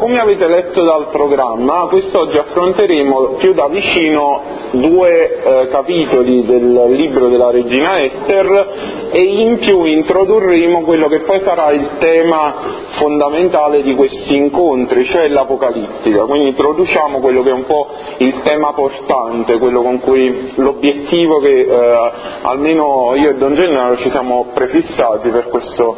come avete letto dal programma, quest'oggi affronteremo più da vicino due capitoli del libro della Regina Ester e in più introdurremo quello che poi sarà il tema fondamentale di questi incontri, cioè l'Apocalittica. Quindi introduciamo quello che è un po' il tema portante, quello con cui l'obiettivo che almeno io e Don Gennaro ci siamo prefissati per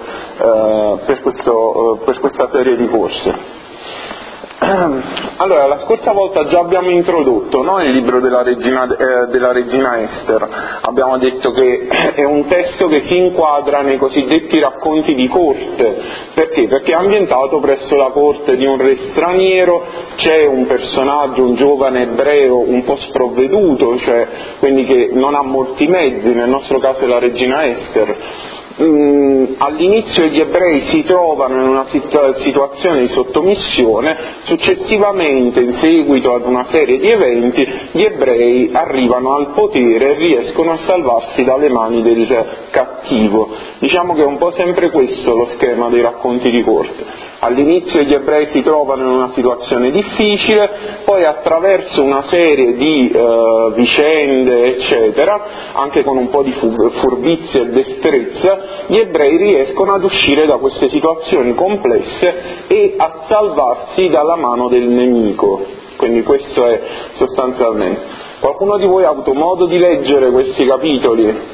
questa serie di corsi. Allora, la scorsa volta già abbiamo introdotto, no, il libro della Regina Ester. Abbiamo detto che è un testo che si inquadra nei cosiddetti racconti di corte. Perché? Perché è ambientato presso la corte di un re straniero, c'è un personaggio, un giovane ebreo un po' sprovveduto, cioè quindi che non ha molti mezzi, nel nostro caso è la Regina Ester. All'inizio gli ebrei si trovano in una situazione di sottomissione, successivamente in seguito ad una serie di eventi gli ebrei arrivano al potere e riescono a salvarsi dalle mani del cattivo. Diciamo che è un po' sempre questo lo schema dei racconti di corte. All'inizio gli ebrei si trovano in una situazione difficile, poi attraverso una serie di vicende eccetera, anche con un po' di furbizia e destrezza, gli ebrei riescono ad uscire da queste situazioni complesse e a salvarsi dalla mano del nemico. Quindi questo è sostanzialmente. Qualcuno di voi ha avuto modo di leggere questi capitoli?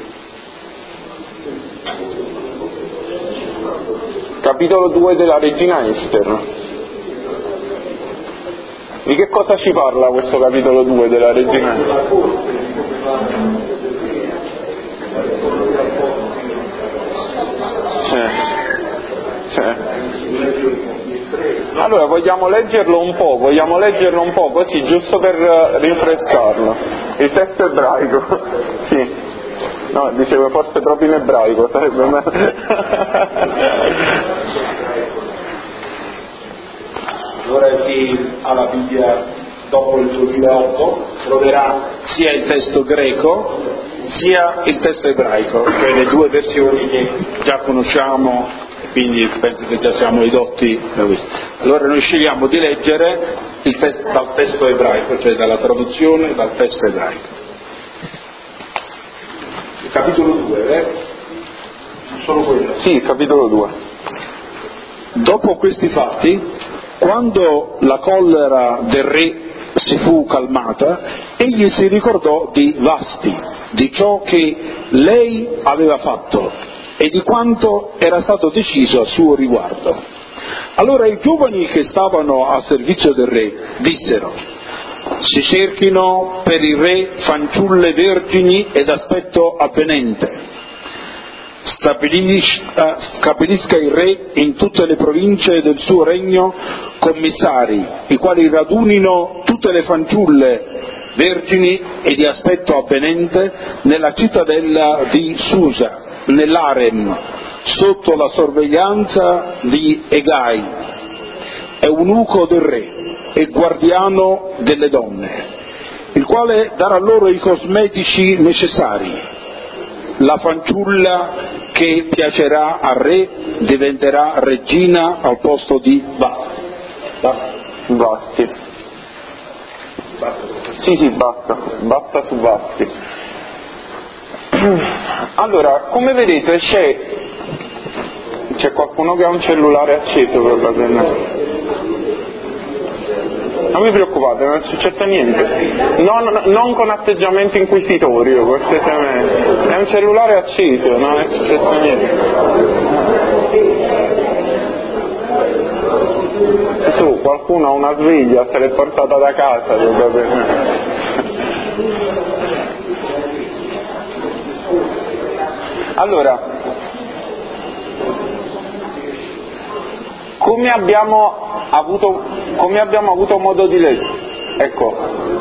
Capitolo 2 della Regina Ester. Di che cosa ci parla questo capitolo 2 della Regina Ester? Allora vogliamo leggerlo un po' così, giusto per rinfrescarlo. Il testo ebraico, sì. No, dicevo forse proprio in ebraico, sarebbe meglio. Allora chi ha la Bibbia dopo il 2008 troverà sia il testo greco sia il testo ebraico, cioè le due versioni che già conosciamo, quindi penso che già siamo ridotti da questo. Allora noi scegliamo di leggere dal testo ebraico, cioè dalla traduzione dal testo ebraico. Il capitolo 2, solo quello? Sì, il capitolo 2. Dopo questi fatti, quando la collera del re si fu calmata, egli si ricordò di Vasti, di ciò che lei aveva fatto e di quanto era stato deciso a suo riguardo. Allora i giovani che stavano a servizio del re dissero: si cerchino per il re fanciulle vergini ed aspetto avvenente. Stabilisca il re in tutte le province del suo regno commissari, i quali radunino tutte le fanciulle vergini e di aspetto avvenente nella cittadella di Susa, nell'Arem, sotto la sorveglianza di Egai, eunuco del re e guardiano delle donne, il quale darà loro i cosmetici necessari. La fanciulla che piacerà al re diventerà regina al posto di Vasti. Sì, basta su Vasti. Allora, come vedete c'è qualcuno che ha un cellulare acceso probabilmente. Non vi preoccupate, non è successo niente. Non con atteggiamento inquisitorio, cortesemente. È un cellulare acceso, non è successo niente. Su, qualcuno ha una sveglia, se l'è portata da casa probabilmente. Allora, come abbiamo avuto modo di leggere? Ecco,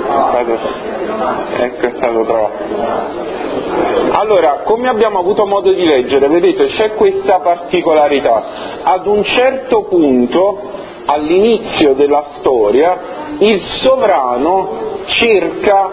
è stato trovato. Allora, come abbiamo avuto modo di leggere, vedete, c'è questa particolarità. Ad un certo punto, all'inizio della storia, il sovrano cerca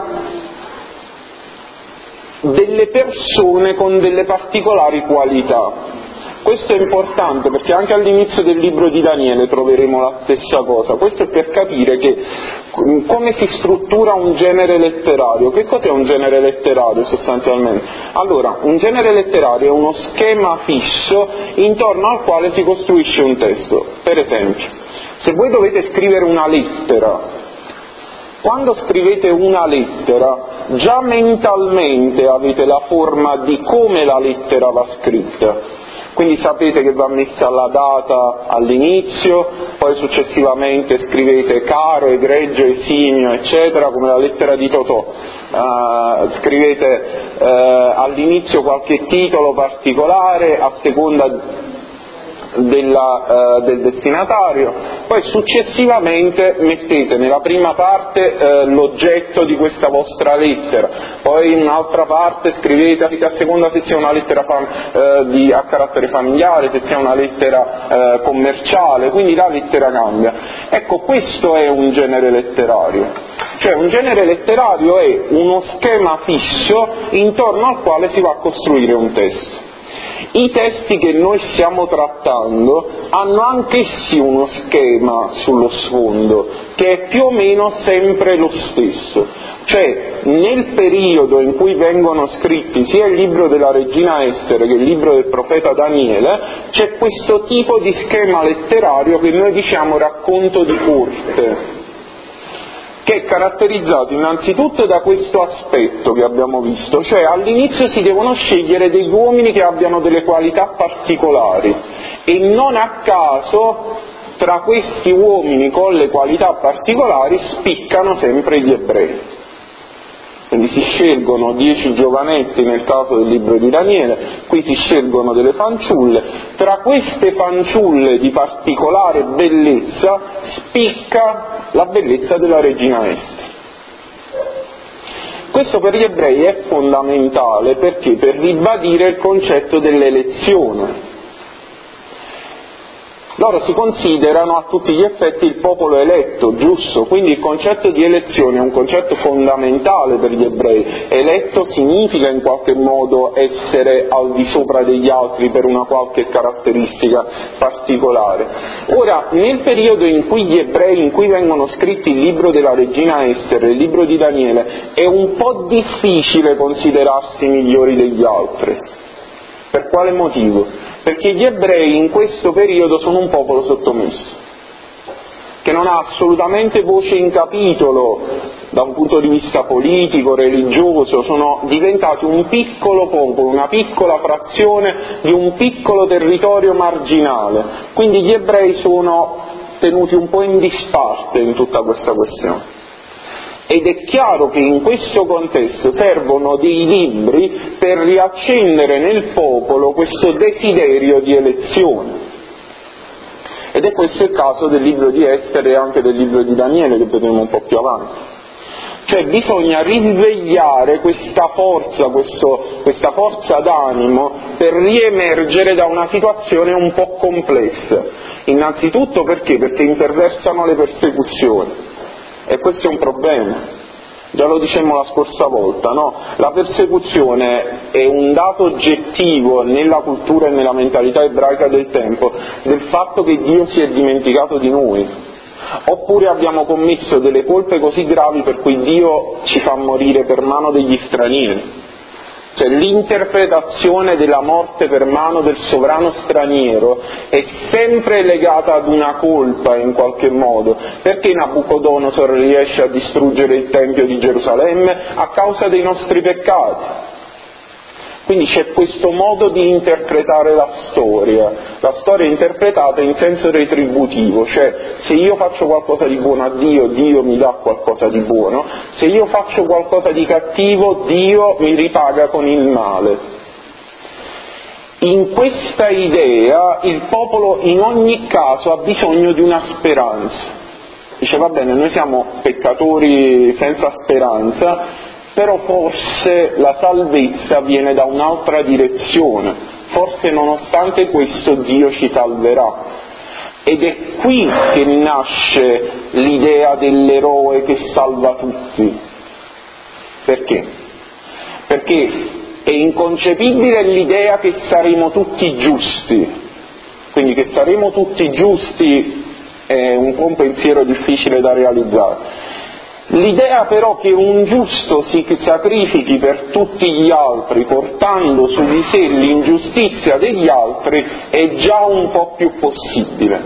delle persone con delle particolari qualità. questo è importante perché anche all'inizio del libro di Daniele troveremo la stessa cosa. Questo è per capire come si struttura un genere letterario. Che cos'è un genere letterario sostanzialmente? Allora, un genere letterario è uno schema fisso intorno al quale si costruisce un testo. Per esempio, se voi dovete scrivere una lettera, quando scrivete una lettera, già mentalmente avete la forma di come la lettera va scritta. Quindi sapete che va messa la data all'inizio, poi successivamente scrivete caro, egregio, esimio, eccetera, come la lettera di Totò. Scrivete all'inizio qualche titolo particolare a seconda del destinatario, poi successivamente mettete nella prima parte l'oggetto di questa vostra lettera, poi in un'altra parte scrivete a seconda se sia una lettera a carattere familiare, se sia una lettera commerciale, quindi la lettera cambia. Ecco, questo è un genere letterario. Cioè un genere letterario è uno schema fisso intorno al quale si va a costruire un testo. I testi che noi stiamo trattando hanno anch'essi uno schema sullo sfondo, che è più o meno sempre lo stesso. Cioè, nel periodo in cui vengono scritti sia il libro della regina Estere che il libro del profeta Daniele, c'è questo tipo di schema letterario che noi diciamo racconto di corte, che è caratterizzato innanzitutto da questo aspetto che abbiamo visto, cioè all'inizio si devono scegliere degli uomini che abbiano delle qualità particolari e non a caso tra questi uomini con le qualità particolari spiccano sempre gli ebrei. Quindi si scelgono 10 giovanetti nel caso del libro di Daniele, qui si scelgono delle fanciulle, tra queste fanciulle di particolare bellezza spicca la bellezza della regina Estere. Questo per gli ebrei è fondamentale perché? Per ribadire il concetto dell'elezione. Loro si considerano a tutti gli effetti il popolo eletto, giusto? Quindi il concetto di elezione è un concetto fondamentale per gli ebrei. Eletto significa in qualche modo essere al di sopra degli altri per una qualche caratteristica particolare. Ora, nel periodo in cui vengono scritti il libro della regina Estere e il libro di Daniele, è un po' difficile considerarsi migliori degli altri. Per quale motivo? Perché gli ebrei in questo periodo sono un popolo sottomesso, che non ha assolutamente voce in capitolo da un punto di vista politico, religioso, sono diventati un piccolo popolo, una piccola frazione di un piccolo territorio marginale, quindi gli ebrei sono tenuti un po' in disparte in tutta questa questione. Ed è chiaro che in questo contesto servono dei libri per riaccendere nel popolo questo desiderio di elezione. Ed è questo il caso del libro di Estere e anche del libro di Daniele, che vedremo un po' più avanti. Cioè bisogna risvegliare questa forza d'animo per riemergere da una situazione un po' complessa. Innanzitutto perché? Perché imperversano le persecuzioni. E questo è un problema, già lo dicemmo la scorsa volta, no? La persecuzione è un dato oggettivo nella cultura e nella mentalità ebraica del tempo del fatto che Dio si è dimenticato di noi, oppure abbiamo commesso delle colpe così gravi per cui Dio ci fa morire per mano degli stranieri. Cioè l'interpretazione della morte per mano del sovrano straniero è sempre legata ad una colpa in qualche modo. Perché Nabucodonosor riesce a distruggere il Tempio di Gerusalemme? A causa dei nostri peccati. Quindi c'è questo modo di interpretare la storia è interpretata in senso retributivo, cioè se io faccio qualcosa di buono a Dio, Dio mi dà qualcosa di buono, se io faccio qualcosa di cattivo, Dio mi ripaga con il male. In questa idea il popolo in ogni caso ha bisogno di una speranza. Dice va bene, noi siamo peccatori senza speranza, però forse la salvezza viene da un'altra direzione, forse nonostante questo Dio ci salverà. Ed è qui che nasce l'idea dell'eroe che salva tutti. Perché? Perché È inconcepibile l'idea che saremo tutti giusti, quindi che saremo tutti giusti è un po' un pensiero difficile da realizzare. L'idea però che un giusto si sacrifichi per tutti gli altri, portando su di sé l'ingiustizia degli altri, è già un po' più possibile.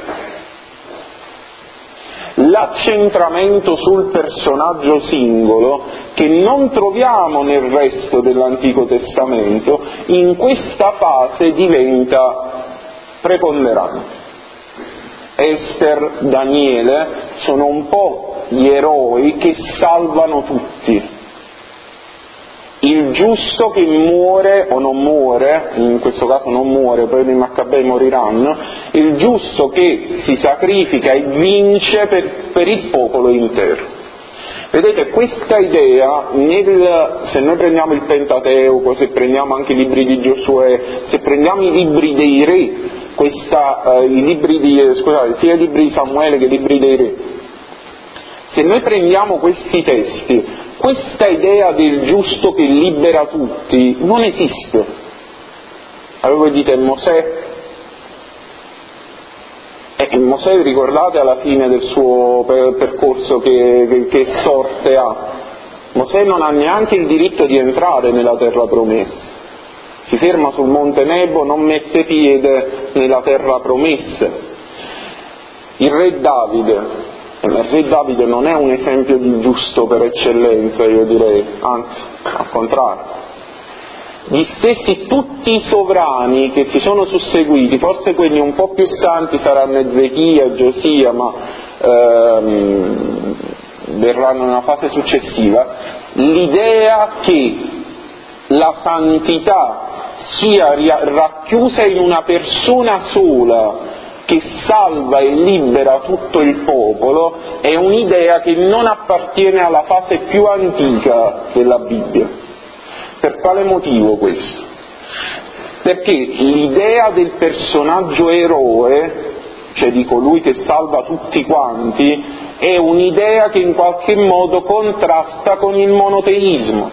L'accentramento sul personaggio singolo, che non troviamo nel resto dell'Antico Testamento, in questa fase diventa preponderante. Ester, Daniele sono un po' gli eroi che salvano tutti. Il giusto che muore o non muore, in questo caso non muore, poi i Maccabei moriranno, il giusto che si sacrifica e vince per il popolo intero. Vedete, questa idea, se noi prendiamo il Pentateuco, se prendiamo anche i libri di Giosuè, se prendiamo i libri dei re, sia i libri di Samuele che i libri dei re, se noi prendiamo questi testi, questa idea del giusto che libera tutti non esiste. Allora voi dite Mosè? Mosè, ricordate, alla fine del suo percorso che sorte ha? Mosè non ha neanche il diritto di entrare nella terra promessa. Si ferma sul monte Nebo, non mette piede nella terra promessa. Il re Davide non è un esempio di giusto per eccellenza, io direi, anzi, al contrario. Gli stessi tutti i sovrani che si sono susseguiti, forse quelli un po' più santi saranno Ezechia, Giosia, ma verranno nella fase successiva, l'idea che la santità sia racchiusa in una persona sola che salva e libera tutto il popolo è un'idea che non appartiene alla fase più antica della Bibbia. Per quale motivo questo? Perché l'idea del personaggio eroe, cioè di colui che salva tutti quanti, è un'idea che in qualche modo contrasta con il monoteismo.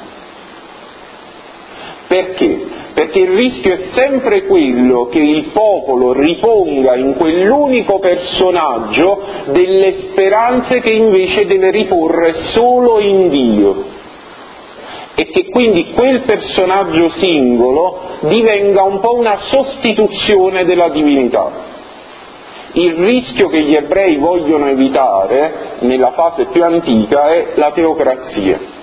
Perché? Perché il rischio è sempre quello che il popolo riponga in quell'unico personaggio delle speranze che invece deve riporre solo in Dio, e che quindi quel personaggio singolo divenga un po' una sostituzione della divinità. Il rischio che gli ebrei vogliono evitare nella fase più antica è la teocrazia.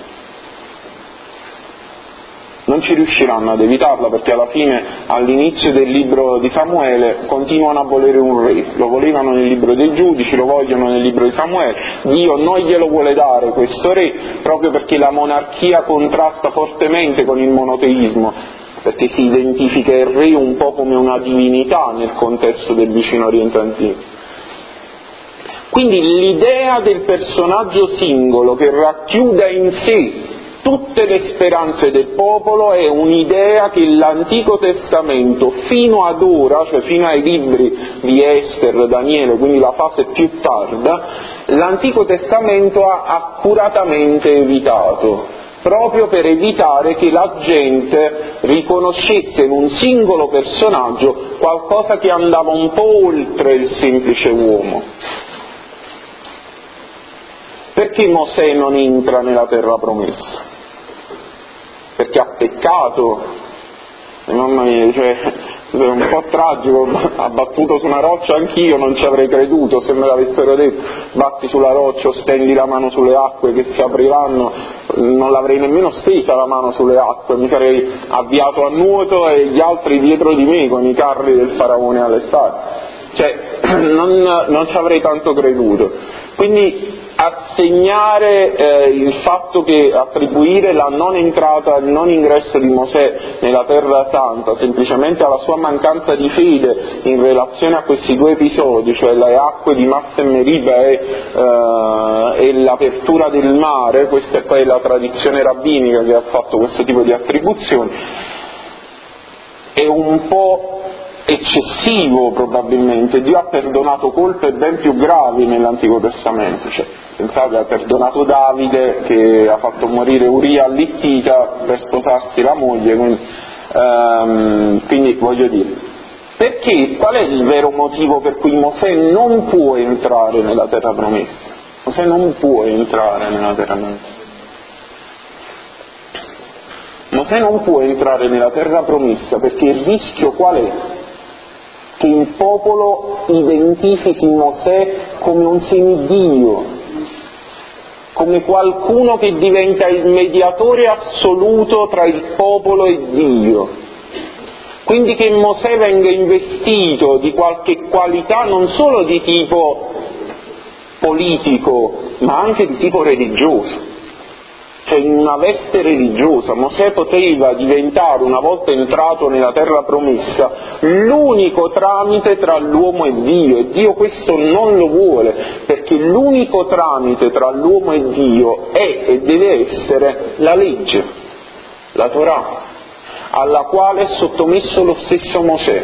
Non ci riusciranno ad evitarla, perché alla fine, all'inizio del libro di Samuele, continuano a volere un re. Lo volevano nel libro dei giudici, lo vogliono nel libro di Samuele. Dio non glielo vuole dare questo re, proprio perché la monarchia contrasta fortemente con il monoteismo, perché si identifica il re un po' come una divinità nel contesto del vicino Oriente antico. Quindi l'idea del personaggio singolo che racchiuda in sé tutte le speranze del popolo è un'idea che l'Antico Testamento fino ad ora, cioè fino ai libri di Ester, Daniele, quindi la fase più tarda, l'Antico Testamento ha accuratamente evitato, proprio per evitare che la gente riconoscesse in un singolo personaggio qualcosa che andava un po' oltre il semplice uomo. Perché Mosè non entra nella terra promessa? Perché ha peccato, mamma mia, cioè, è un po' tragico, ha battuto su una roccia anch'io, non ci avrei creduto se me l'avessero detto, batti sulla roccia o stendi la mano sulle acque che si apriranno, non l'avrei nemmeno stesa la mano sulle acque, mi sarei avviato a nuoto e gli altri dietro di me con i carri del faraone alle spalle, cioè non ci avrei tanto creduto. Quindi assegnare il fatto che attribuire la non entrata, il non ingresso di Mosè nella terra santa semplicemente alla sua mancanza di fede in relazione a questi due episodi, cioè le acque di Massa e Meriba e l'apertura del mare, questa è poi la tradizione rabbinica che ha fatto questo tipo di attribuzioni, è un po' eccessivo probabilmente. Dio ha perdonato colpe ben più gravi nell'Antico Testamento, cioè, pensate, ha perdonato Davide che ha fatto morire Uria all'Ittita per sposarsi la moglie, quindi voglio dire, perché qual è il vero motivo per cui Mosè non può entrare nella terra promessa? Mosè non può entrare nella terra promessa. Mosè non può entrare nella terra promessa perché il rischio qual è? Che il popolo identifichi Mosè come un semidio, come qualcuno che diventa il mediatore assoluto tra il popolo e Dio. Quindi che Mosè venga investito di qualche qualità non solo di tipo politico, ma anche di tipo religioso. Cioè in una veste religiosa Mosè poteva diventare, una volta entrato nella terra promessa, l'unico tramite tra l'uomo e Dio, e Dio questo non lo vuole, perché l'unico tramite tra l'uomo e Dio è e deve essere la legge, la Torah, alla quale è sottomesso lo stesso Mosè.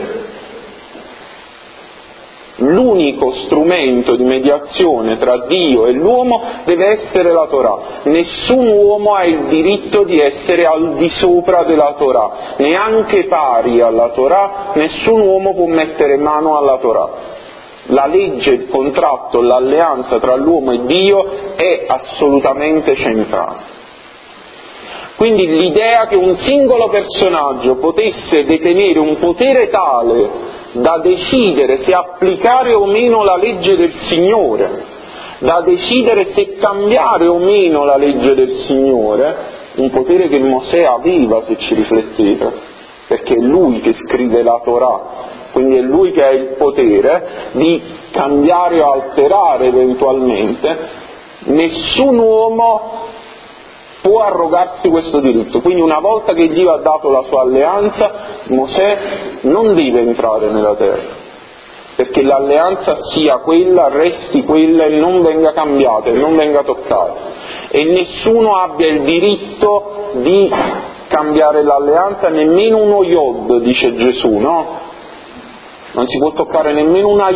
L'unico strumento di mediazione tra Dio e l'uomo deve essere la Torah. Nessun uomo ha il diritto di essere al di sopra della Torah, neanche pari alla Torah, nessun uomo può mettere mano alla Torah. La legge, il contratto, l'alleanza tra l'uomo e Dio è assolutamente centrale. Quindi l'idea che un singolo personaggio potesse detenere un potere tale da decidere se applicare o meno la legge del Signore, da decidere se cambiare o meno la legge del Signore, un potere che Mosè aveva, se ci riflettete, perché è lui che scrive la Torah, quindi è lui che ha il potere di cambiare o alterare eventualmente. Nessun uomo può arrogarsi questo diritto. Quindi una volta che Dio ha dato la sua alleanza, Mosè non deve entrare nella terra, perché l'alleanza sia quella, resti quella e non venga cambiata e non venga toccata, e nessuno abbia il diritto di cambiare l'alleanza, nemmeno uno iod, dice Gesù, no? Non si può toccare nemmeno uno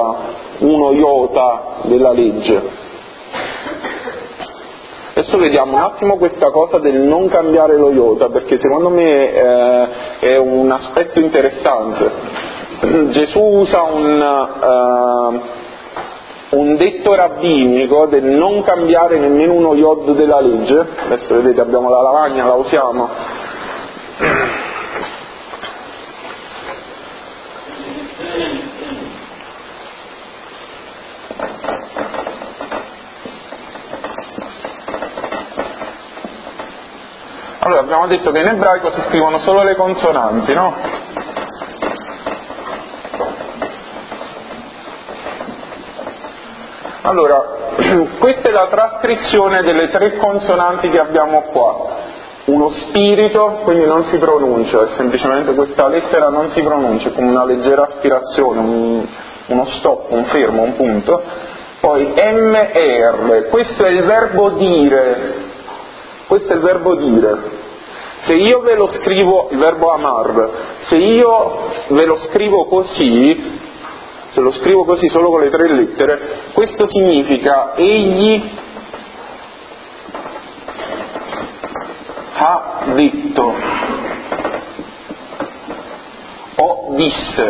iota della legge. Adesso vediamo un attimo questa cosa del non cambiare lo iota, perché secondo me è un aspetto interessante. Gesù usa un detto rabbinico del non cambiare nemmeno uno iod della legge. Adesso vedete, abbiamo la lavagna, la usiamo. Allora, abbiamo detto che in ebraico si scrivono solo le consonanti, no? Allora, questa è la trascrizione delle 3 consonanti che abbiamo qua. Uno spirito, quindi non si pronuncia, è semplicemente questa lettera non si pronuncia, è come una leggera aspirazione, uno stop, un fermo, un punto. Poi M e R, questo è il verbo dire. Questo è il verbo dire. Se io ve lo scrivo, il verbo amar, se io ve lo scrivo così, se lo scrivo così solo con le 3 lettere, questo significa egli ha detto o disse.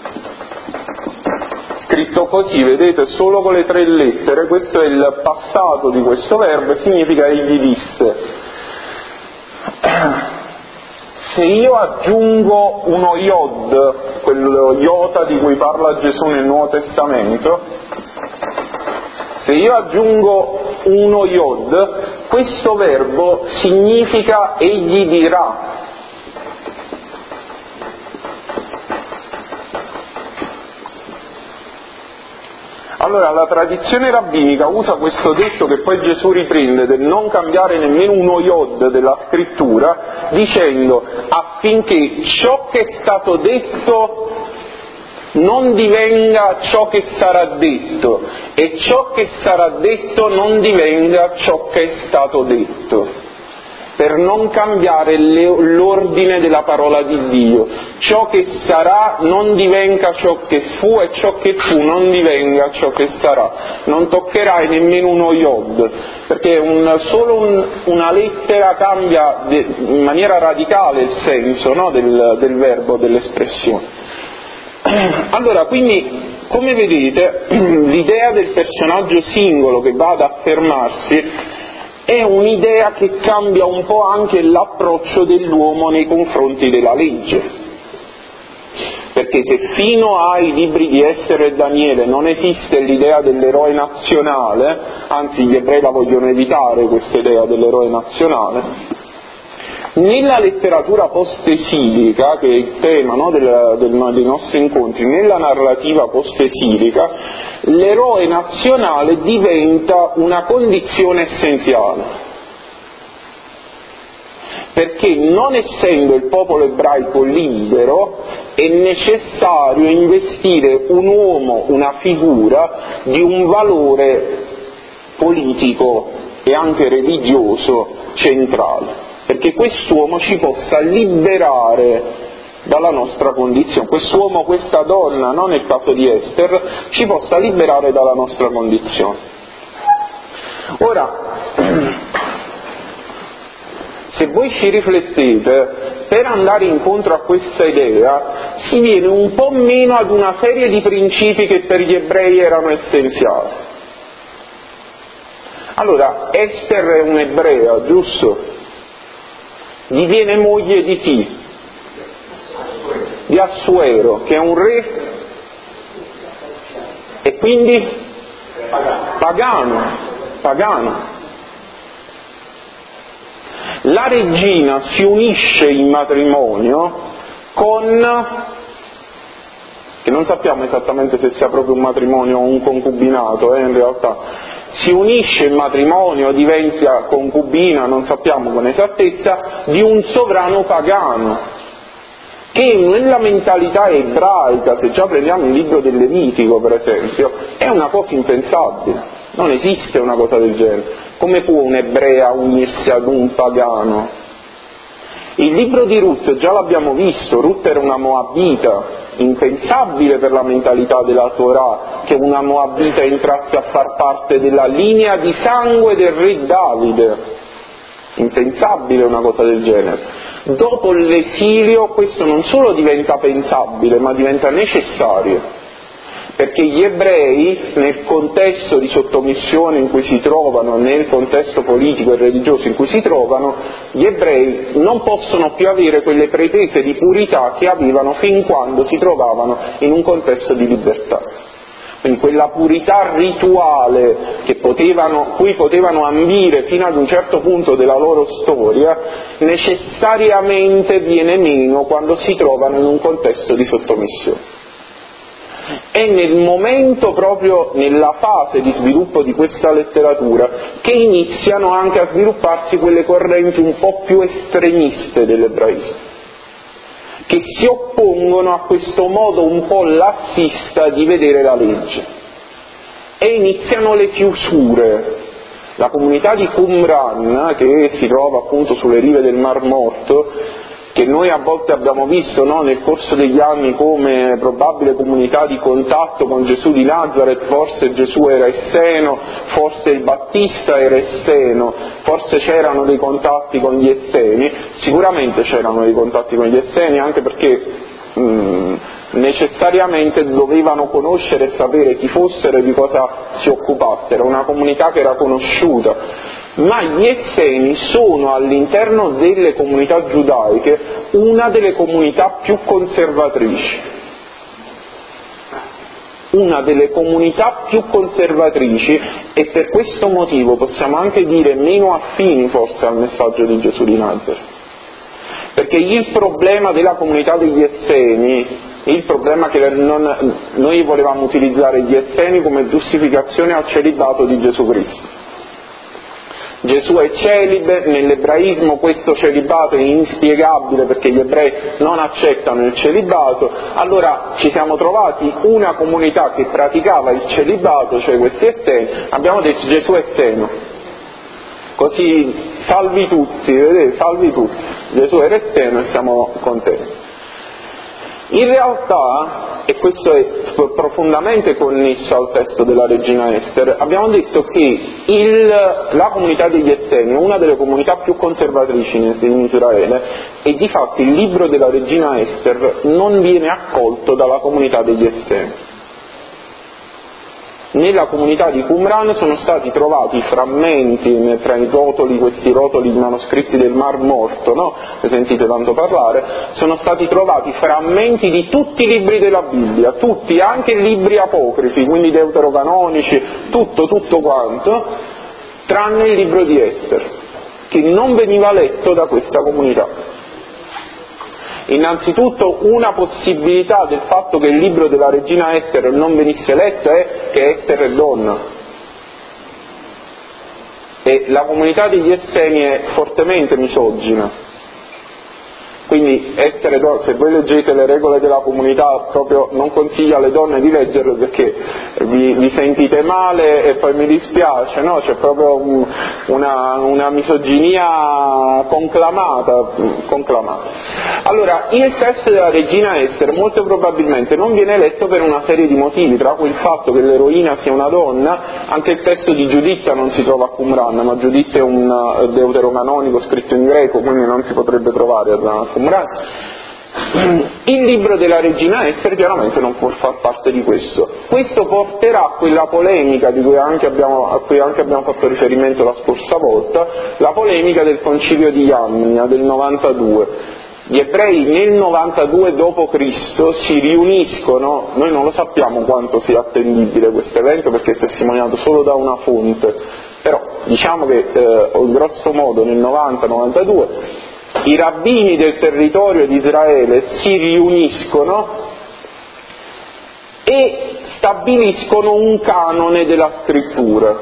Scritto così, vedete, solo con le 3 lettere, questo è il passato di questo verbo e significa egli disse. Se io aggiungo uno iod, quello iota di cui parla Gesù nel Nuovo Testamento, se io aggiungo uno iod, questo verbo significa egli dirà. Allora la tradizione rabbinica usa questo detto che poi Gesù riprende del non cambiare nemmeno uno iod della scrittura, dicendo affinché ciò che è stato detto non divenga ciò che sarà detto e ciò che sarà detto non divenga ciò che è stato detto. per non cambiare l'ordine della parola di Dio. Ciò che sarà non divenga ciò che fu, e ciò che fu non divenga ciò che sarà. Non toccherai nemmeno uno iod, perché solo una lettera cambia in maniera radicale il senso, no, del verbo, dell'espressione. Allora, quindi, come vedete, l'idea del personaggio singolo che va ad affermarsi è un'idea che cambia un po' anche l'approccio dell'uomo nei confronti della legge. Perché se fino ai libri di Esther e Daniele non esiste l'idea dell'eroe nazionale, anzi gli ebrei la vogliono evitare questa idea dell'eroe nazionale, nella letteratura post-esilica, che è il tema, no, dei nostri incontri, nella narrativa post-esilica, l'eroe nazionale diventa una condizione essenziale, perché non essendo il popolo ebraico libero è necessario investire un uomo, una figura di un valore politico e anche religioso centrale, perché quest'uomo ci possa liberare dalla nostra condizione, quest'uomo, questa donna, non nel caso di Esther, ci possa liberare dalla nostra condizione. Ora, se voi ci riflettete, per andare incontro a questa idea si viene un po' meno ad una serie di principi che per gli ebrei erano essenziali. Allora, Esther è un'ebrea, giusto? Diviene moglie di chi? Di Assuero, che è un re e quindi pagano. La regina si unisce in matrimonio con, che non sappiamo esattamente se sia proprio un matrimonio o un concubinato, in realtà, si unisce in matrimonio, diventa concubina, non sappiamo con esattezza, di un sovrano pagano, che nella mentalità ebraica, se già prendiamo il libro del Levitico per esempio, è una cosa impensabile, non esiste una cosa del genere. Come può un'ebrea unirsi ad un pagano? Il libro di Ruth già l'abbiamo visto, Ruth era una moabita, impensabile per la mentalità della Torah che una moabita entrasse a far parte della linea di sangue del re Davide, impensabile una cosa del genere. Dopo l'esilio questo non solo diventa pensabile ma diventa necessario, perché gli ebrei, nel contesto di sottomissione in cui si trovano, nel contesto politico e religioso in cui si trovano, gli ebrei non possono più avere quelle pretese di purità che avevano fin quando si trovavano in un contesto di libertà. Quindi quella purità rituale cui potevano ambire fino ad un certo punto della loro storia, necessariamente viene meno quando si trovano in un contesto di sottomissione. È nel momento, proprio nella fase di sviluppo di questa letteratura, che iniziano anche a svilupparsi quelle correnti un po' più estremiste dell'ebraismo, che si oppongono a questo modo un po' lassista di vedere la legge, e iniziano le chiusure. La comunità di Qumran, che si trova appunto sulle rive del Mar Morto, che noi a volte abbiamo visto, no, nel corso degli anni come probabile comunità di contatto con Gesù di Nazareth, forse Gesù era esseno, forse il Battista era esseno, forse c'erano dei contatti con gli esseni, sicuramente c'erano dei contatti con gli esseni, anche perché necessariamente dovevano conoscere e sapere chi fossero e di cosa si occupassero, era una comunità che era conosciuta. Ma gli esseni sono all'interno delle comunità giudaiche una delle comunità più conservatrici, e per questo motivo possiamo anche dire meno affini forse al messaggio di Gesù di Nazareth, perché il problema della comunità degli esseni, il problema che noi volevamo utilizzare gli esseni come giustificazione al celibato di Gesù Cristo. Gesù è celibe, nell'ebraismo questo celibato è inspiegabile perché gli ebrei non accettano il celibato, allora ci siamo trovati una comunità che praticava il celibato, cioè questi esseni, abbiamo detto Gesù è esseno. così salvi tutti, vedete, salvi tutti. Gesù è resteno e siamo contenti. In realtà, e questo è profondamente connesso al testo della Regina Ester, abbiamo detto che la comunità degli Esseni, una delle comunità più conservatrici in Israele, e di fatto il libro della Regina Ester non viene accolto dalla comunità degli Esseni. Nella comunità di Qumran sono stati trovati frammenti tra i rotoli, questi rotoli manoscritti del Mar Morto, no? Ne sentite tanto parlare, sono stati trovati frammenti di tutti i libri della Bibbia, tutti, anche libri apocrifi, quindi deuterocanonici, tutto quanto, tranne il libro di Ester, che non veniva letto da questa comunità. Innanzitutto una possibilità del fatto che il libro della Regina Ester non venisse letto è che Ester è donna, e la comunità degli Esseni è fortemente misogina. Quindi Ester è donna, se voi leggete le regole della comunità, proprio non consiglio alle donne di leggerle perché vi sentite male e poi mi dispiace, no? C'è proprio una misoginia conclamata. Allora, il testo della Regina Ester molto probabilmente non viene letto per una serie di motivi, tra cui il fatto che l'eroina sia una donna. Anche il testo di Giuditta non si trova a Qumran, ma Giuditta è un deuterocanonico scritto in greco, quindi non si potrebbe trovare a Qumran. Il libro della Regina Ester chiaramente non può far parte di questo. Questo porterà a quella polemica a cui anche abbiamo fatto riferimento la scorsa volta, la polemica del concilio di Yamnia del 92. Gli ebrei nel 92 d.C. si riuniscono, noi non lo sappiamo quanto sia attendibile questo evento perché è testimoniato solo da una fonte, però diciamo che grosso modo nel 90-92 i rabbini del territorio di Israele si riuniscono e stabiliscono un canone della scrittura.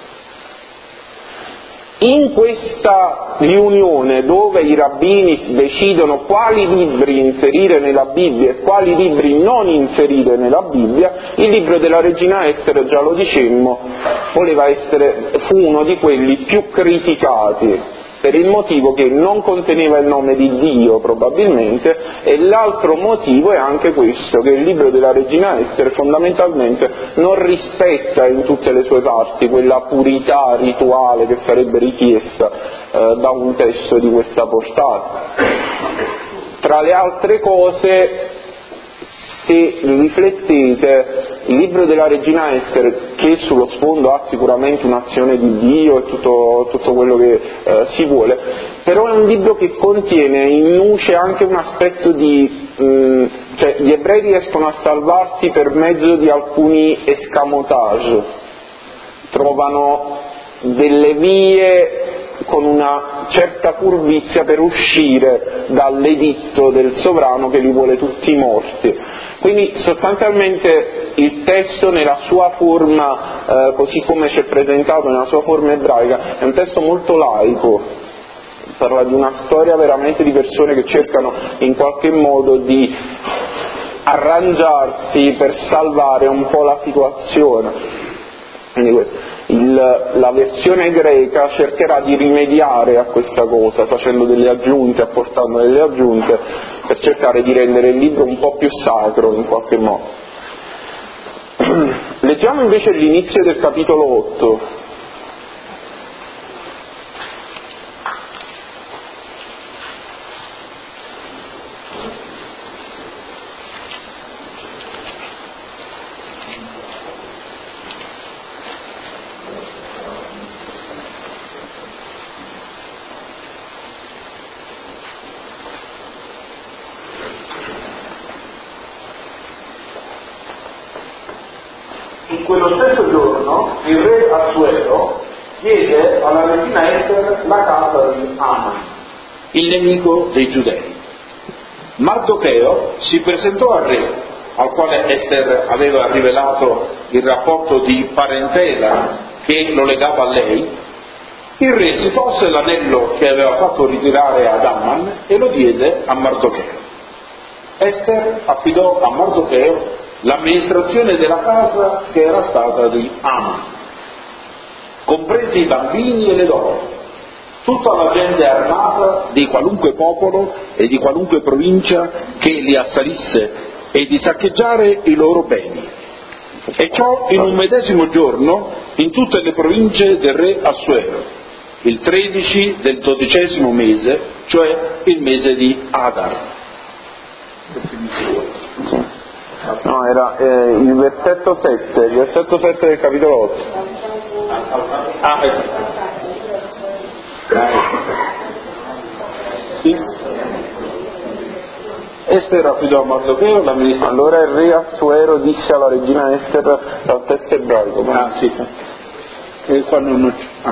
In questa riunione, dove i rabbini decidono quali libri inserire nella Bibbia e quali libri non inserire nella Bibbia, il libro della Regina Ester, già lo dicemmo, fu uno di quelli più criticati, per il motivo che non conteneva il nome di Dio probabilmente, e l'altro motivo è anche questo, che il libro della Regina Ester fondamentalmente non rispetta in tutte le sue parti quella purità rituale che sarebbe richiesta da un testo di questa portata. Tra le altre cose, se riflettete, il libro della Regina Ester, che sullo sfondo ha sicuramente un'azione di Dio e tutto quello che si vuole, però è un libro che contiene in nuce anche un aspetto cioè gli ebrei riescono a salvarsi per mezzo di alcuni escamotage, trovano delle vie con una certa furbizia per uscire dall'editto del sovrano che li vuole tutti morti. Quindi sostanzialmente il testo nella sua forma, così come ci è presentato nella sua forma ebraica, è un testo molto laico, parla di una storia veramente di persone che cercano in qualche modo di arrangiarsi per salvare un po' la situazione. Quindi la versione greca cercherà di rimediare a questa cosa facendo delle aggiunte, apportando delle aggiunte per cercare di rendere il libro un po' più sacro in qualche modo. Leggiamo invece l'inizio del capitolo 8. In quello stesso giorno il re Assuero diede alla regina Ester la casa di Aman, il nemico dei Giudei. Mardocheo si presentò al re, al quale Ester aveva rivelato il rapporto di parentela che lo legava a lei. Il re si tolse l'anello che aveva fatto ritirare ad Aman e lo diede a Mardocheo. Ester affidò a Mardocheo l'amministrazione della casa che era stata di Aman, compresi i bambini e le donne, tutta la gente armata di qualunque popolo e di qualunque provincia che li assalisse e di saccheggiare i loro beni. E ciò in un medesimo giorno in tutte le province del re Assuero, il 13 del 12° mese, cioè il mese di Adar. No, era il versetto 7 del capitolo 8. Sì. Ester affidò a Mardocheo l'amministrazione. Allora il re Assuero disse alla regina Ester, dal testo ebraico. Sì. E qua non c'è.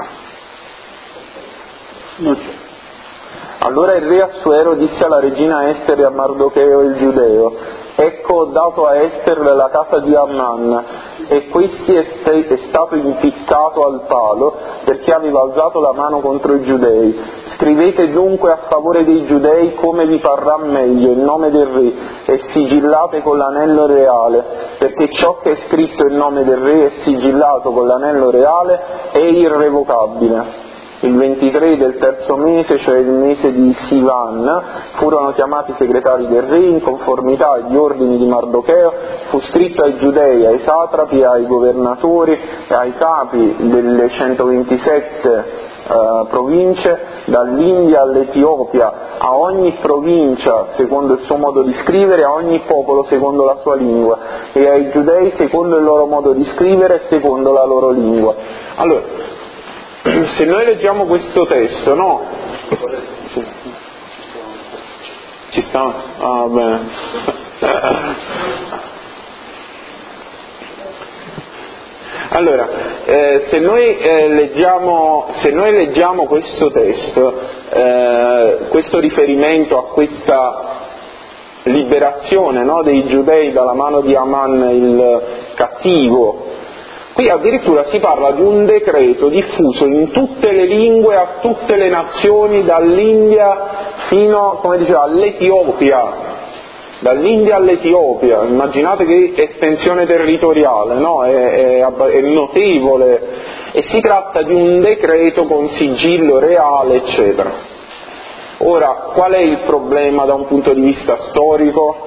Non c'è. Allora il re Assuero disse alla regina Ester e a Mardocheo il giudeo: ecco, ho dato a Ester la casa di Amman, e questi è stato impiccato al palo perché aveva alzato la mano contro i giudei. Scrivete dunque a favore dei giudei come vi parrà meglio in nome del re, e sigillate con l'anello reale, perché ciò che è scritto in nome del re e sigillato con l'anello reale è irrevocabile. Il 23 del 3° mese, cioè il mese di Sivan, furono chiamati i segretari del re in conformità agli ordini di Mardocheo. Fu scritto ai giudei, ai satrapi, ai governatori e ai capi delle 127 province, dall'India all'Etiopia, a ogni provincia secondo il suo modo di scrivere, a ogni popolo secondo la sua lingua, e ai giudei secondo il loro modo di scrivere e secondo la loro lingua. Allora, se noi leggiamo questo testo, no? Ci sta? Ah, bene. Allora, se noi leggiamo questo testo, questo riferimento a questa liberazione, no, dei giudei dalla mano di Aman il cattivo, qui addirittura si parla di un decreto diffuso in tutte le lingue, a tutte le nazioni, dall'India fino, come diceva, all'Etiopia. Dall'India all'Etiopia, immaginate che estensione territoriale, no? È notevole, e si tratta di un decreto con sigillo reale, eccetera. Ora, qual è il problema da un punto di vista storico?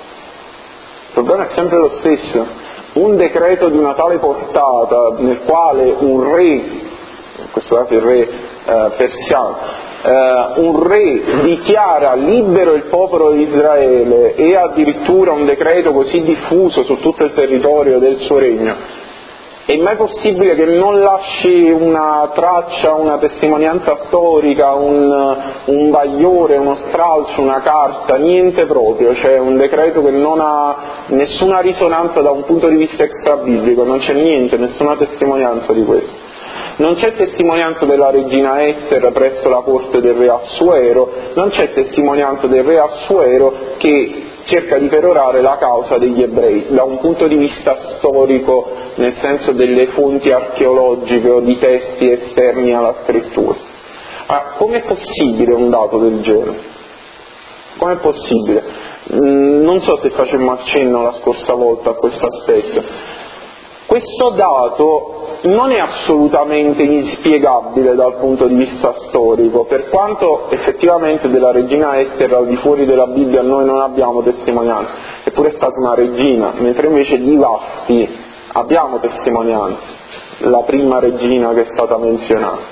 Il problema è sempre lo stesso. Un decreto di una tale portata, nel quale un re, in questo caso il re persiano, un re dichiara libero il popolo di Israele, e addirittura un decreto così diffuso su tutto il territorio del suo regno, è mai possibile che non lasci una traccia, una testimonianza storica, un bagliore, uno stralcio, una carta? Niente proprio. C'è un decreto che non ha nessuna risonanza da un punto di vista extrabiblico, non c'è niente, nessuna testimonianza di questo. Non c'è testimonianza della regina Ester presso la corte del re Assuero, non c'è testimonianza del re Assuero che cerca di perorare la causa degli ebrei da un punto di vista storico, nel senso delle fonti archeologiche o di testi esterni alla scrittura. Com'è possibile un dato del genere? Com'è possibile? Non so se facemmo accenno la scorsa volta a questo aspetto. Questo dato non è assolutamente inspiegabile dal punto di vista storico, per quanto effettivamente della regina Ester al di fuori della Bibbia noi non abbiamo testimonianze, eppure è stata una regina, mentre invece di Vasti abbiamo testimonianze, la prima regina che è stata menzionata.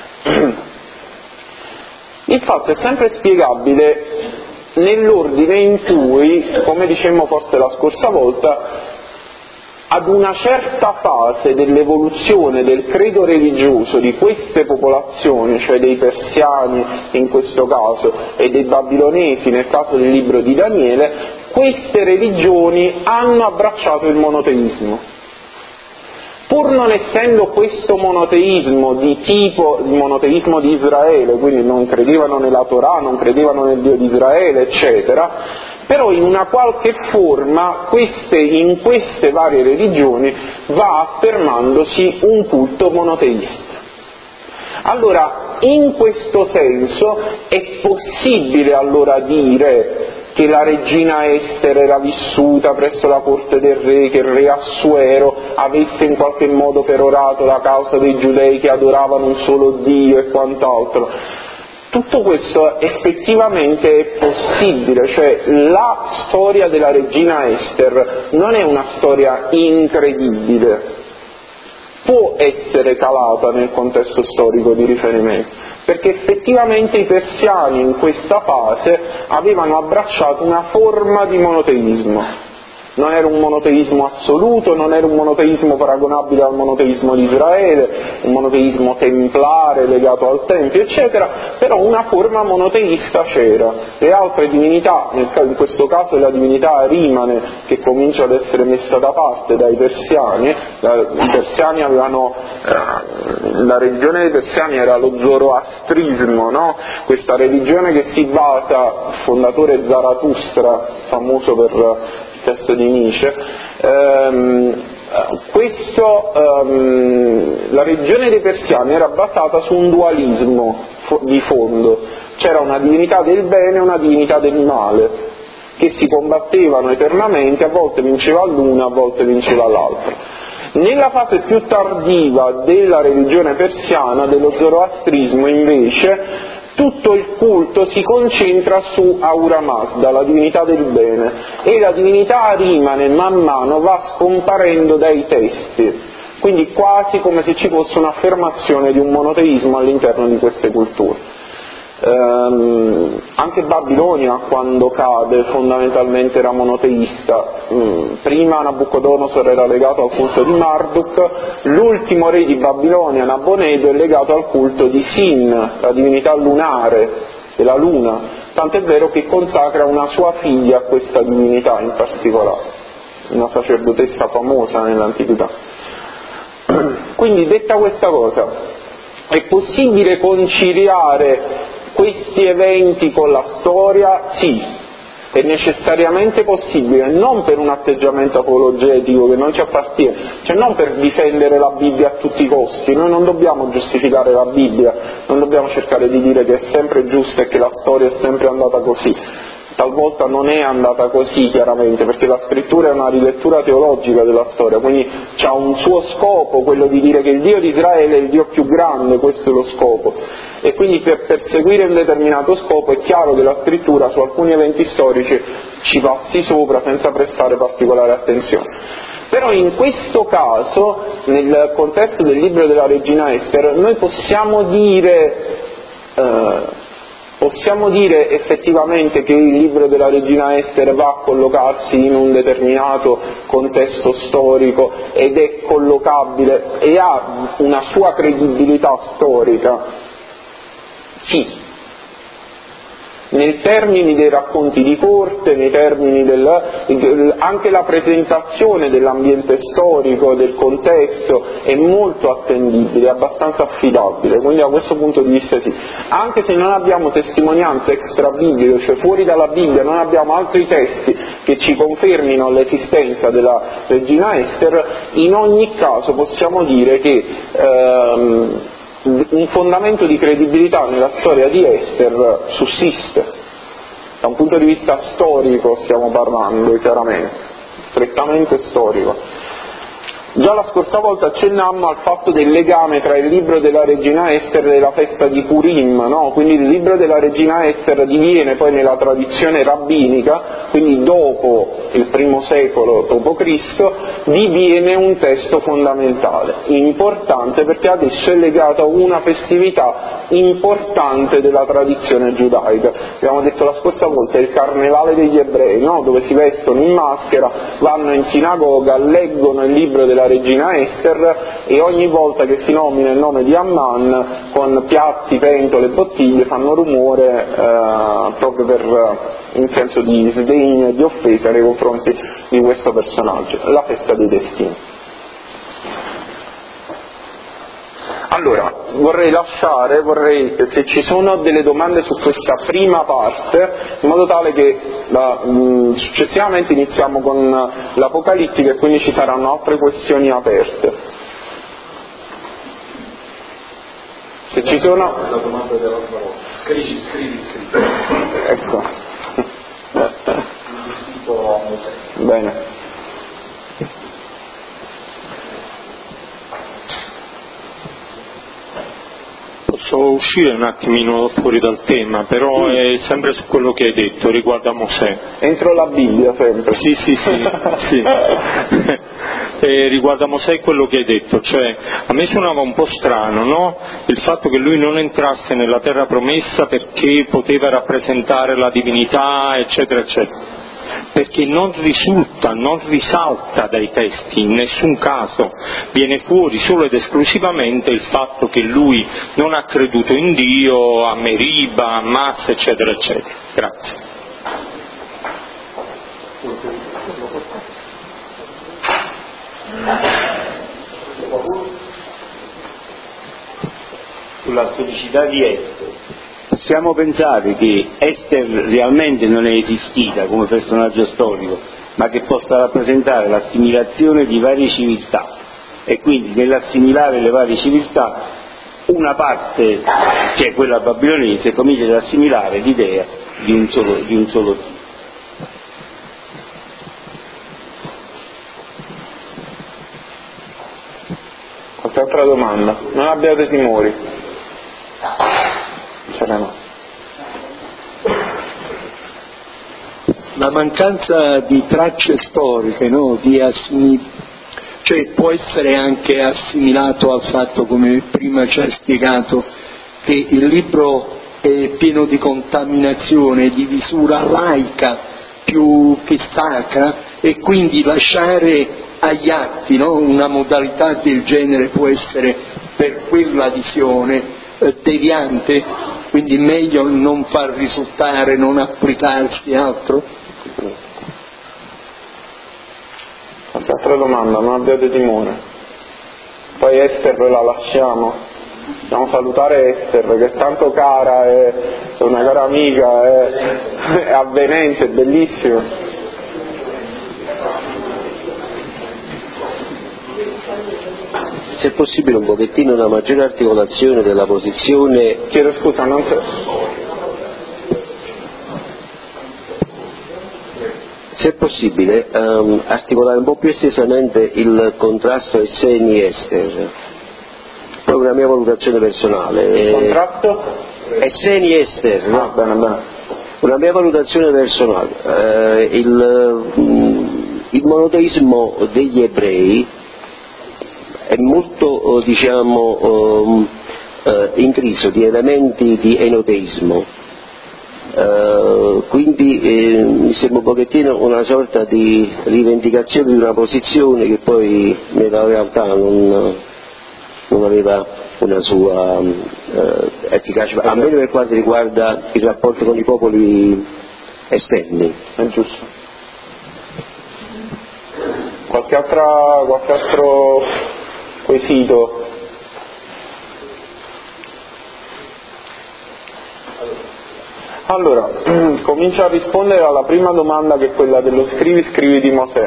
Il fatto è sempre spiegabile nell'ordine in cui, come dicemmo forse la scorsa volta, ad una certa fase dell'evoluzione del credo religioso di queste popolazioni, cioè dei persiani in questo caso e dei babilonesi nel caso del libro di Daniele, queste religioni hanno abbracciato il monoteismo. Pur non essendo questo monoteismo di tipo il monoteismo di Israele, quindi non credevano nella Torah, non credevano nel Dio di Israele, eccetera, però in una qualche forma in queste varie religioni va affermandosi un culto monoteista. Allora, in questo senso è possibile allora dire che la regina Ester era vissuta presso la corte del re, che il re Assuero avesse in qualche modo perorato la causa dei giudei che adoravano un solo Dio e quant'altro. Tutto questo effettivamente è possibile, cioè la storia della regina Ester non è una storia incredibile, può essere calata nel contesto storico di riferimento, perché effettivamente i persiani in questa fase avevano abbracciato una forma di monoteismo. Non era un monoteismo assoluto, non era un monoteismo paragonabile al monoteismo di Israele, un monoteismo templare legato al Tempio, eccetera, però una forma monoteista c'era. Le altre divinità, in questo caso la divinità arimane, che comincia ad essere messa da parte dai persiani, i persiani avevano, la religione dei persiani era lo zoroastrismo, no? Questa religione che si basa, il fondatore Zarathustra, famoso per testo di Nietzsche, la religione dei persiani era basata su un dualismo di fondo, c'era una divinità del bene e una divinità del male che si combattevano eternamente, a volte vinceva l'una, a volte vinceva l'altra. Nella fase più tardiva della religione persiana, dello zoroastrismo, invece, tutto il culto si concentra su Ahura Mazda, la divinità del bene, e la divinità arimane man mano va scomparendo dai testi, quindi quasi come se ci fosse un'affermazione di un monoteismo all'interno di queste culture. Anche Babilonia, quando cade, fondamentalmente era monoteista. Prima Nabucodonosor era legato al culto di Marduk, l'ultimo re di Babilonia, Nabonedo, è legato al culto di Sin, la divinità lunare della luna, tant'è vero che consacra una sua figlia a questa divinità in particolare, una sacerdotessa famosa nell'antichità. Quindi, detta questa cosa, è possibile conciliare questi eventi con la storia? Sì, è necessariamente possibile, non per un atteggiamento apologetico che non ci appartiene, cioè non per difendere la Bibbia a tutti i costi. Noi non dobbiamo giustificare la Bibbia, non dobbiamo cercare di dire che è sempre giusta e che la storia è sempre andata così. Talvolta non è andata così, chiaramente, perché la scrittura è una rilettura teologica della storia, quindi c'ha un suo scopo, quello di dire che il Dio di Israele è il Dio più grande, questo è lo scopo, e quindi per perseguire un determinato scopo è chiaro che la scrittura su alcuni eventi storici ci passi sopra senza prestare particolare attenzione. Però in questo caso, nel contesto del libro della regina Ester, noi possiamo dire effettivamente che il libro della regina Ester va a collocarsi in un determinato contesto storico ed è collocabile e ha una sua credibilità storica? Sì. Nei termini dei racconti di corte, nei termini anche la presentazione dell'ambiente storico, del contesto, è molto attendibile, è abbastanza affidabile, quindi da questo punto di vista sì. Anche se non abbiamo testimonianze extra-bibliche, cioè fuori dalla Bibbia non abbiamo altri testi che ci confermino l'esistenza della regina Ester, in ogni caso possiamo dire che un fondamento di credibilità nella storia di Ester sussiste. Da un punto di vista storico stiamo parlando, chiaramente, strettamente storico. Già la scorsa volta accennammo al fatto del legame tra il libro della regina Ester e la festa di Purim, no? Quindi il libro della regina Ester diviene poi nella tradizione rabbinica, quindi dopo il I secolo d.C., diviene un testo fondamentale, importante, perché adesso è legato a una festività importante della tradizione giudaica. Abbiamo detto la scorsa volta, è il carnevale degli ebrei, no? Dove si vestono in maschera, vanno in sinagoga, leggono il libro della regina Ester e ogni volta che si nomina il nome di Amman, con piatti, pentole e bottiglie, fanno rumore proprio in senso di sdegno e di offesa nei confronti di questo personaggio, la festa dei destini. Allora, vorrei se ci sono delle domande su questa prima parte, in modo tale che successivamente iniziamo con l'Apocalittica e quindi ci saranno altre questioni aperte. Se ci sono... La domanda della parola. Scrivi. Ecco. scritto a Mosè. Bene. Posso uscire un attimino fuori dal tema, però è sempre su quello che hai detto riguardo a Mosè. Entro la Bibbia sempre. Sì. Riguardo a Mosè quello che hai detto, cioè a me suonava un po' strano, no? Il fatto che lui non entrasse nella terra promessa perché poteva rappresentare la divinità, eccetera, eccetera. Perché non risalta dai testi in nessun caso, viene fuori solo ed esclusivamente il fatto che lui non ha creduto in Dio, a Meriba, a Massa, eccetera, eccetera. Grazie. Sulla storicità di Ester, possiamo pensare che Ester realmente non è esistita come personaggio storico, ma che possa rappresentare l'assimilazione di varie civiltà, e quindi nell'assimilare le varie civiltà una parte, che è quella babilonese, comincia ad assimilare l'idea di un solo Dio. Qualche altra domanda? Non abbiate timori. Sereno. La mancanza di tracce storiche, no? Cioè può essere anche assimilato al fatto, come prima ci ha spiegato, che il libro è pieno di contaminazione, di visura laica più che sacra, e quindi lasciare agli atti, no? Una modalità del genere può essere, per quella visione, deviante, quindi meglio non far risultare, non applicarsi altro. Qualche altra domanda? Non abbiate timore. Poi Ester la lasciamo. Dobbiamo salutare Ester, che è tanto cara, è una cara amica, è avvenente, è bellissima. Se è possibile un pochettino una maggiore articolazione della posizione. Chiedo scusa, non so. Se è possibile articolare un po' più estesamente il contrasto Esseni-Ester, poi una mia valutazione personale. Il contrasto? Esseni-Ester, no? Bene. Una mia valutazione personale. Il monoteismo degli ebrei è molto, intriso di elementi di enoteismo, quindi mi sembra un pochettino una sorta di rivendicazione di una posizione che poi nella realtà non aveva una sua efficacia, almeno per quanto riguarda il rapporto con i popoli esterni. È giusto. Qualche altro quesito? Allora, comincio a rispondere alla prima domanda, che è quella dello scrivi di Mosè.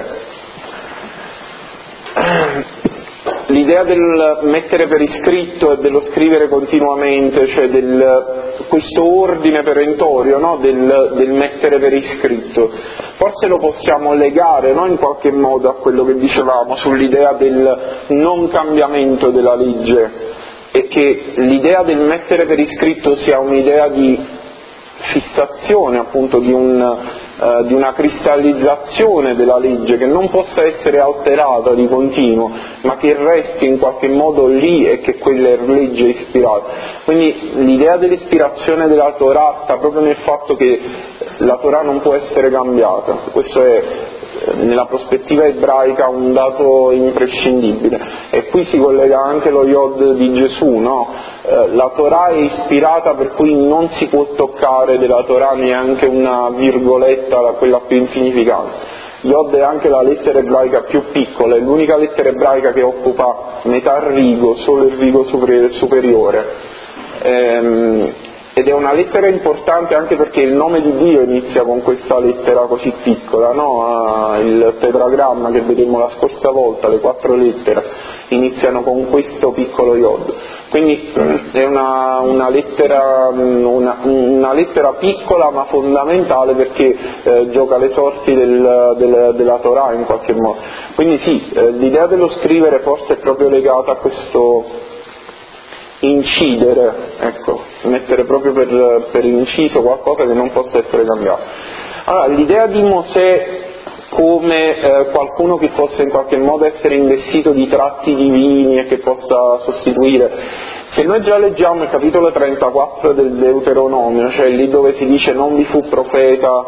L'idea del mettere per iscritto e dello scrivere continuamente, cioè questo ordine perentorio, no? del mettere per iscritto, forse lo possiamo legare, no? In qualche modo a quello che dicevamo sull'idea del non cambiamento della legge, e che l'idea del mettere per iscritto sia un'idea di fissazione, appunto, di una cristallizzazione della legge che non possa essere alterata di continuo, ma che resti in qualche modo lì, e che quella è legge ispirata. Quindi l'idea dell'ispirazione della Torah sta proprio nel fatto che la Torah non può essere cambiata. Questo è, nella prospettiva ebraica, un dato imprescindibile, e qui si collega anche lo Yod di Gesù, no? La Torah è ispirata, per cui non si può toccare della Torah neanche una virgoletta, quella più insignificante. Yod è anche la lettera ebraica più piccola, è l'unica lettera ebraica che occupa metà rigo, solo il rigo superiore. ed è una lettera importante anche perché il nome di Dio inizia con questa lettera così piccola, no? Il tetragramma che vedemmo la scorsa volta, le 4 lettere iniziano con questo piccolo Yod, quindi è una lettera piccola ma fondamentale perché gioca le sorti della Torah in qualche modo. Quindi sì, l'idea dello scrivere forse è proprio legata a questo incidere, ecco, mettere proprio per inciso qualcosa che non possa essere cambiato. Allora, l'idea di Mosè come qualcuno che possa in qualche modo essere investito di tratti divini e che possa sostituire, se noi già leggiamo il capitolo 34 del Deuteronomio, cioè lì dove si dice non vi fu profeta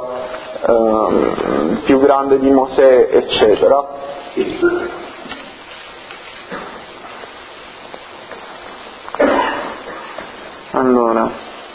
più grande di Mosè, eccetera, allora,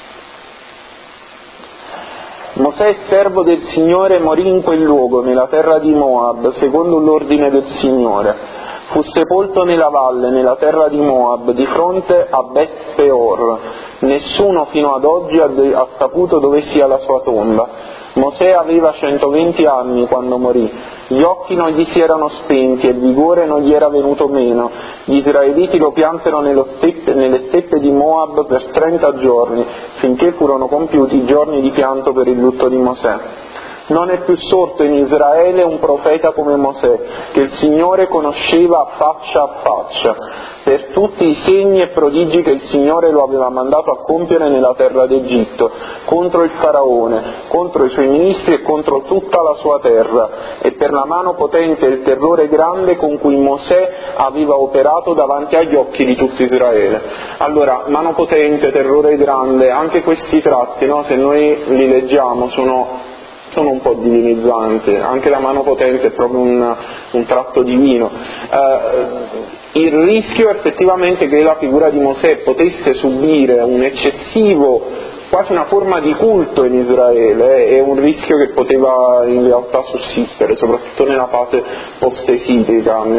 Mosè, servo del Signore, morì in quel luogo, nella terra di Moab, secondo l'ordine del Signore. Fu sepolto nella valle, nella terra di Moab, di fronte a Bet Peor. Nessuno fino ad oggi ha saputo dove sia la sua tomba. Mosè aveva 120 anni quando morì. Gli occhi non gli si erano spenti e il vigore non gli era venuto meno. Gli israeliti lo piansero nelle steppe di Moab per 30 giorni, finché furono compiuti i giorni di pianto per il lutto di Mosè. Non è più sorto in Israele un profeta come Mosè, che il Signore conosceva faccia a faccia, per tutti i segni e prodigi che il Signore lo aveva mandato a compiere nella terra d'Egitto, contro il Faraone, contro i suoi ministri e contro tutta la sua terra, e per la mano potente e il terrore grande con cui Mosè aveva operato davanti agli occhi di tutto Israele. Allora, mano potente, terrore grande, anche questi tratti, no? Se noi li leggiamo sono un po' divinizzanti, anche la mano potente è proprio un tratto divino. Il rischio effettivamente che la figura di Mosè potesse subire un eccessivo, quasi una forma di culto in Israele, è un rischio che poteva in realtà sussistere, soprattutto nella fase post-esilica, a mio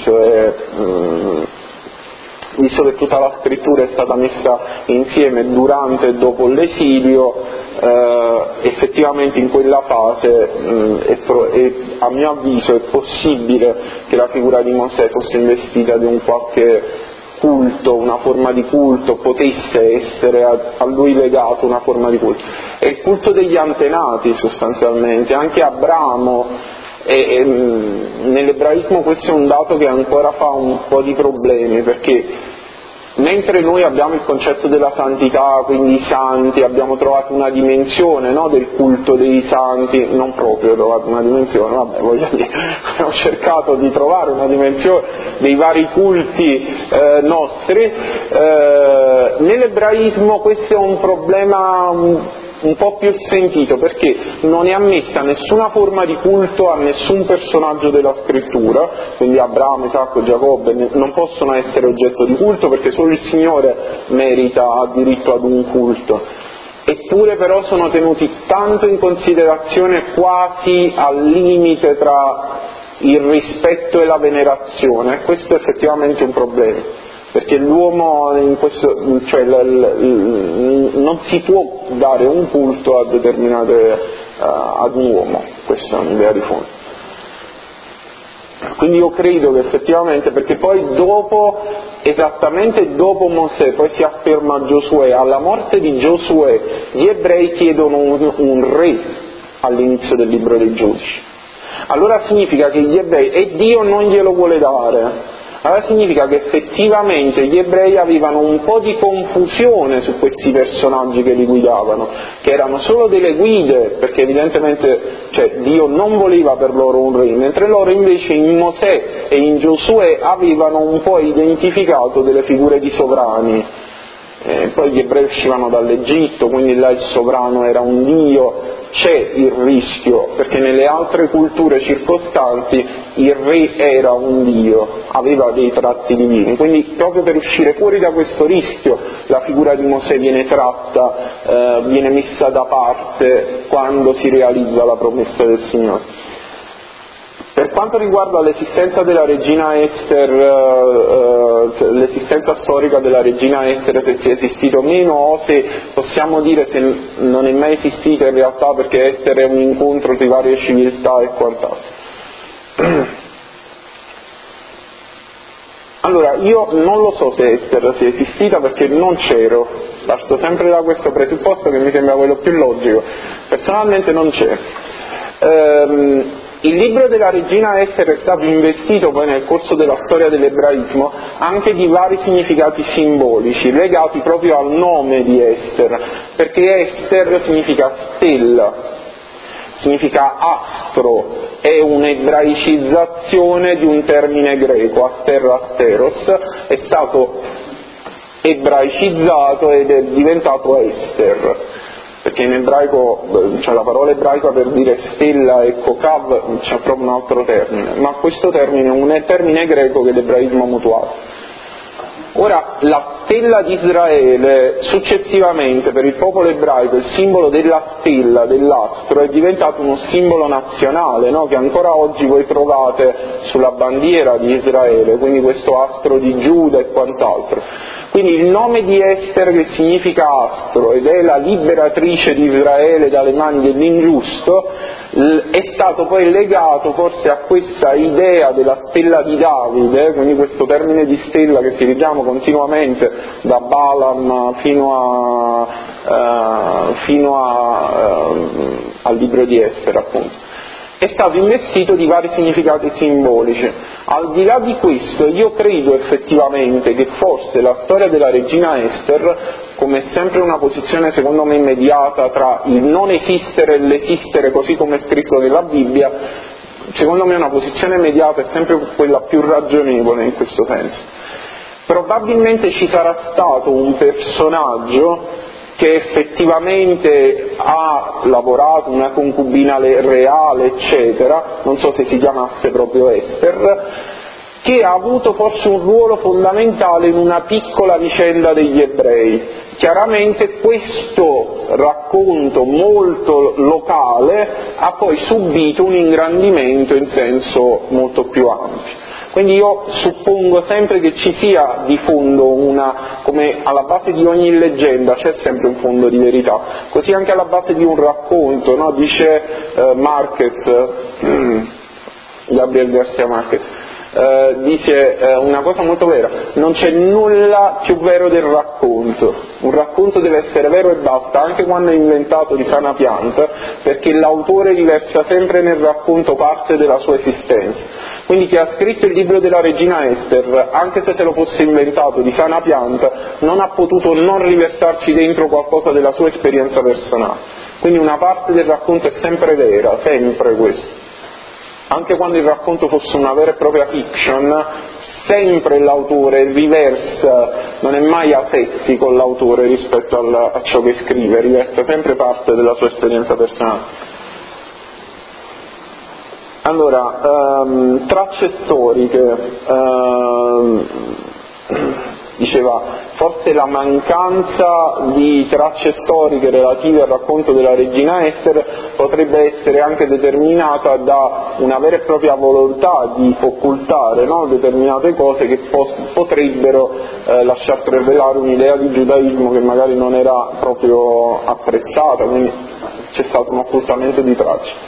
avviso. Visto che tutta la scrittura è stata messa insieme durante e dopo l'esilio, effettivamente in quella fase a mio avviso è possibile che la figura di Mosè fosse investita di un qualche culto, una forma di culto, potesse essere a lui legato una forma di culto. È il culto degli antenati sostanzialmente, anche Abramo. E nell'ebraismo questo è un dato che ancora fa un po' di problemi, perché mentre noi abbiamo il concetto della santità, quindi i santi, abbiamo trovato una dimensione, no, del culto dei santi, non proprio trovato una dimensione, vabbè, voglio dire, abbiamo cercato di trovare una dimensione dei vari culti nostri, nell'ebraismo questo è un problema un po' più sentito, perché non è ammessa nessuna forma di culto a nessun personaggio della scrittura, quindi Abramo, Isacco, Giacobbe non possono essere oggetto di culto perché solo il Signore ha diritto ad un culto. Eppure però sono tenuti tanto in considerazione, quasi al limite tra il rispetto e la venerazione, e questo è effettivamente un problema. Perché l'uomo in questo, cioè non si può dare un culto ad un uomo, questa è un'idea di fondo. Quindi io credo che effettivamente, perché poi esattamente dopo Mosè, poi si afferma Giosuè, alla morte di Giosuè gli ebrei chiedono un re all'inizio del libro dei Giudici. Allora significa che gli ebrei, e Dio non glielo vuole dare, allora significa che effettivamente gli ebrei avevano un po' di confusione su questi personaggi che li guidavano, che erano solo delle guide, perché evidentemente Dio non voleva per loro un re, mentre loro invece in Mosè e in Giosuè avevano un po' identificato delle figure di sovrani. Poi gli ebrei uscivano dall'Egitto, quindi là il sovrano era un dio. C'è il rischio, perché nelle altre culture circostanti il re era un dio, aveva dei tratti divini, quindi proprio per uscire fuori da questo rischio la figura di Mosè viene tratta, viene messa da parte quando si realizza la promessa del Signore. Per quanto riguarda l'esistenza della regina Ester, l'esistenza storica della regina Ester, se sia esistita o meno, o se possiamo dire se non è mai esistita in realtà perché Ester è un incontro di varie civiltà e quant'altro. Allora, io non lo so se Ester sia esistita perché non c'ero, parto sempre da questo presupposto che mi sembra quello più logico, personalmente non c'ero. Il libro della regina Ester è stato investito poi nel corso della storia dell'ebraismo anche di vari significati simbolici legati proprio al nome di Ester, perché Ester significa stella, significa astro, è un'ebraicizzazione di un termine greco, asteros, è stato ebraicizzato ed è diventato Ester. Perché in ebraico, cioè la parola ebraica per dire stella e kokav c'è proprio un altro termine, ma questo termine è un termine greco che l'ebraismo ha mutuato. Ora, la stella di Israele, successivamente per il popolo ebraico, il simbolo della stella, dell'astro, è diventato uno simbolo nazionale, no? Che ancora oggi voi trovate sulla bandiera di Israele, quindi questo astro di Giuda e quant'altro. Quindi il nome di Ester, che significa astro ed è la liberatrice di Israele dalle mani dell'ingiusto, è stato poi legato forse a questa idea della stella di Davide, quindi questo termine di stella che si richiama continuamente da Balaam fino al libro di Ester, appunto. È stato investito di vari significati simbolici. Al di là di questo, io credo effettivamente che forse la storia della regina Ester, come sempre una posizione secondo me immediata tra il non esistere e l'esistere così come è scritto nella Bibbia, secondo me una posizione immediata è sempre quella più ragionevole in questo senso. Probabilmente ci sarà stato un personaggio che effettivamente ha lavorato, una concubina reale, eccetera, non so se si chiamasse proprio Ester, che ha avuto forse un ruolo fondamentale in una piccola vicenda degli ebrei. Chiaramente questo racconto molto locale ha poi subito un ingrandimento in senso molto più ampio. Quindi io suppongo sempre che ci sia di fondo come alla base di ogni leggenda c'è sempre un fondo di verità, così anche alla base di un racconto, no? Dice Gabriel García Márquez, dice una cosa molto vera: non c'è nulla più vero del racconto, un racconto deve essere vero e basta, anche quando è inventato di sana pianta, perché l'autore riversa sempre nel racconto parte della sua esistenza. Quindi chi ha scritto il libro della regina Ester, anche se lo fosse inventato di sana pianta, non ha potuto non riversarci dentro qualcosa della sua esperienza personale. Quindi una parte del racconto è sempre vera, sempre questo. Anche quando il racconto fosse una vera e propria fiction, sempre l'autore riversa, non è mai asettico l'autore rispetto a ciò che scrive, riversa sempre parte della sua esperienza personale. Allora, tracce storiche, diceva, forse la mancanza di tracce storiche relative al racconto della regina Ester potrebbe essere anche determinata da una vera e propria volontà di occultare, no? Determinate cose che potrebbero lasciar prevelare un'idea di giudaismo che magari non era proprio apprezzata, quindi c'è stato un occultamento di tracce.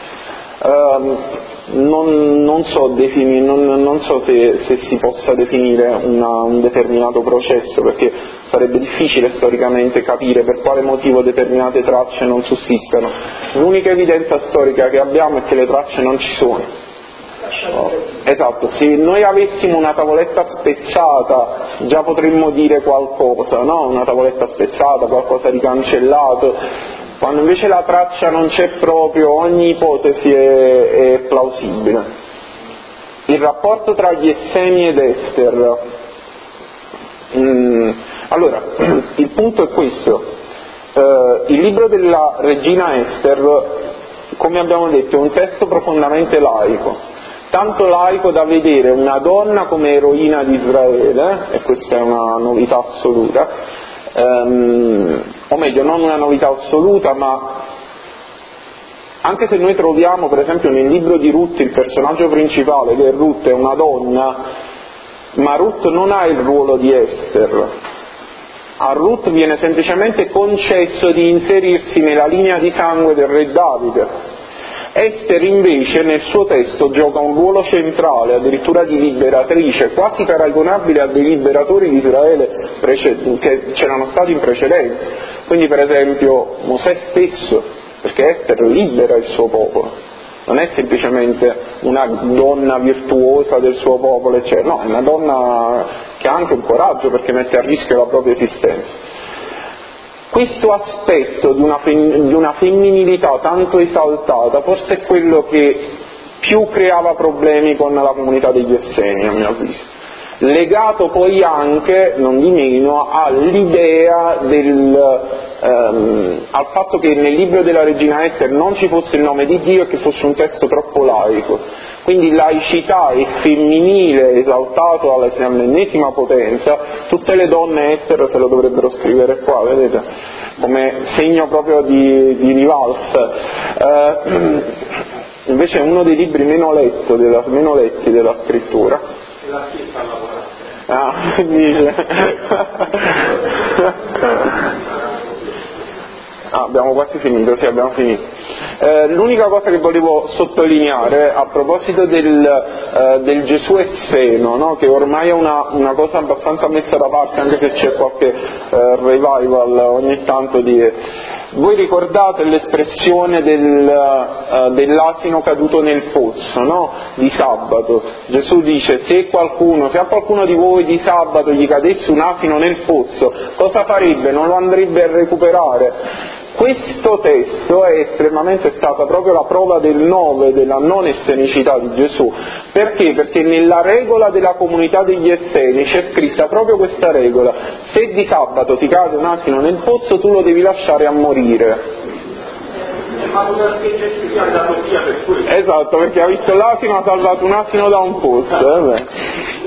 Non so se si possa definire un determinato processo, perché sarebbe difficile storicamente capire per quale motivo determinate tracce non sussistano. L'unica evidenza storica che abbiamo è che le tracce non ci sono. Esatto, se noi avessimo una tavoletta spezzata già potremmo dire qualcosa, no? Una tavoletta spezzata, qualcosa di cancellato. Quando invece la traccia non c'è proprio, ogni ipotesi è plausibile. Il rapporto tra gli Esseni ed Ester. Allora, il punto è questo. Il libro della regina Ester, come abbiamo detto, è un testo profondamente laico. Tanto laico da vedere una donna come eroina di Israele, e questa è una novità assoluta, o meglio non una novità assoluta, ma anche se noi troviamo per esempio nel libro di Ruth il personaggio principale, che Ruth è una donna, ma Ruth non ha il ruolo di Ester. A Ruth viene semplicemente concesso di inserirsi nella linea di sangue del re Davide. Ester invece nel suo testo gioca un ruolo centrale, addirittura di liberatrice, quasi paragonabile a dei liberatori di Israele che c'erano stati in precedenza. Quindi per esempio Mosè stesso, perché Ester libera il suo popolo, non è semplicemente una donna virtuosa del suo popolo, eccetera. No, è una donna che ha anche un coraggio perché mette a rischio la propria esistenza. Questo aspetto di una femminilità tanto esaltata forse è quello che più creava problemi con la comunità degli Esseni, a mio avviso, legato poi anche, non di meno, all'idea al fatto che nel libro della regina Ester non ci fosse il nome di Dio e che fosse un testo troppo laico. Quindi laicità e femminile esaltato all'ennesima potenza, tutte le donne Ester se lo dovrebbero scrivere qua, vedete, come segno proprio di rivalsa. Invece è uno dei libri meno letti della scrittura. E la Chiesa ha lavorato. Dice. Abbiamo quasi finito, sì, abbiamo finito. L'unica cosa che volevo sottolineare a proposito del Gesù esseno, no? Che ormai è una cosa abbastanza messa da parte, anche se c'è qualche revival ogni tanto Voi ricordate l'espressione dell'asino caduto nel pozzo, no? Di sabato. Gesù dice: se a qualcuno di voi di sabato gli cadesse un asino nel pozzo, cosa farebbe? Non lo andrebbe a recuperare? Questo testo è estremamente stata proprio la prova del 9 della non essenicità di Gesù. Perché? Perché nella regola della comunità degli Esseni c'è scritta proprio questa regola: se di sabato ti cade un asino nel pozzo tu lo devi lasciare a morire. Ma Gesù si è andato via per questo. Esatto, perché ha visto l'asino, ha salvato un asino da un pozzo.